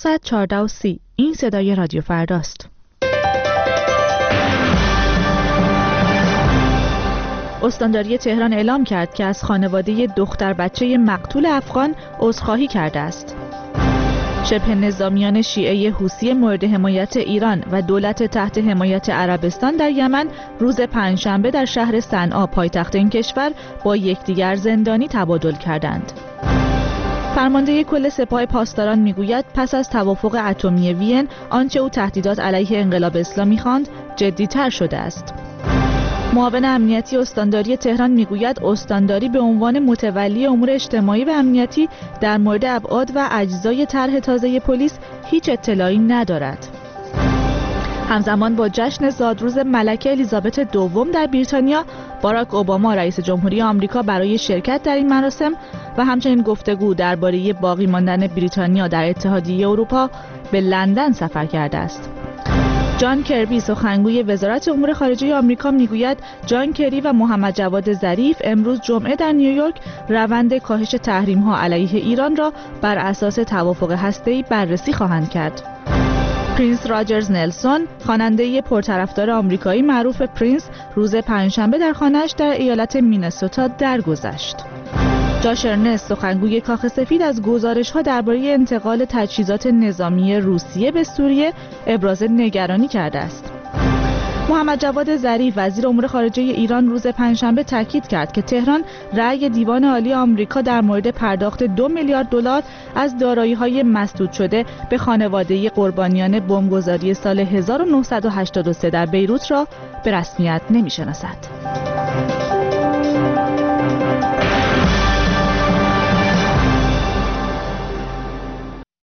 ساعت 14:30. این صدای رادیو فرداست. استانداری تهران اعلام کرد که از خانواده دختر بچه مقتول افغان عذرخواهی کرده است. شبه نظامیان شیعه حوثی مورد حمایت ایران و دولت تحت حمایت عربستان در یمن روز پنجشنبه در شهر صنعا پایتخت این کشور با یکدیگر زندانی تبادل کردند. فرمانده کل سپاه پاسداران میگوید پس از توافق اتمی وین آنچه او تهدیدات علیه انقلاب اسلامی خواند جدی‌تر شده است. معاون امنیتی استانداری تهران میگوید استانداری به عنوان متولی امور اجتماعی و امنیتی در مورد ابعاد و اجزای طرح تازه پلیس هیچ اطلاعی ندارد. همزمان با جشن زادروز ملکه الیزابت دوم در بریتانیا، باراک اوباما رئیس جمهوری آمریکا برای شرکت در این مراسم و همچنین گفتگو درباره باقی ماندن بریتانیا در اتحادیه اروپا به لندن سفر کرده است. جان کربی سخنگوی وزارت امور خارجه آمریکا میگوید جان کری و محمد جواد ظریف امروز جمعه در نیویورک روند کاهش تحریم‌ها علیه ایران را بر اساس توافق هسته‌ای بررسی خواهند کرد. پرینس راجرز نلسون، خواننده پرطرفدار آمریکایی معروف پرینس، روز پنجشنبه در خانه‌اش در ایالت مینسوتا درگذشت. جاش ارنست، سخنگوی کاخ سفید، از گزارش‌ها درباره انتقال تجهیزات نظامی روسیه به سوریه ابراز نگرانی کرده است. محمد جواد ظریف، وزیر امور خارجه ایران، روز پنجشنبه تاکید کرد که تهران رأی دیوان عالی آمریکا در مورد پرداخت 2 میلیارد دلار از دارایی‌های مسدود شده به خانواده قربانیان بمبگذاری سال 1983 در بیروت را به رسمیت نمی‌شناسد.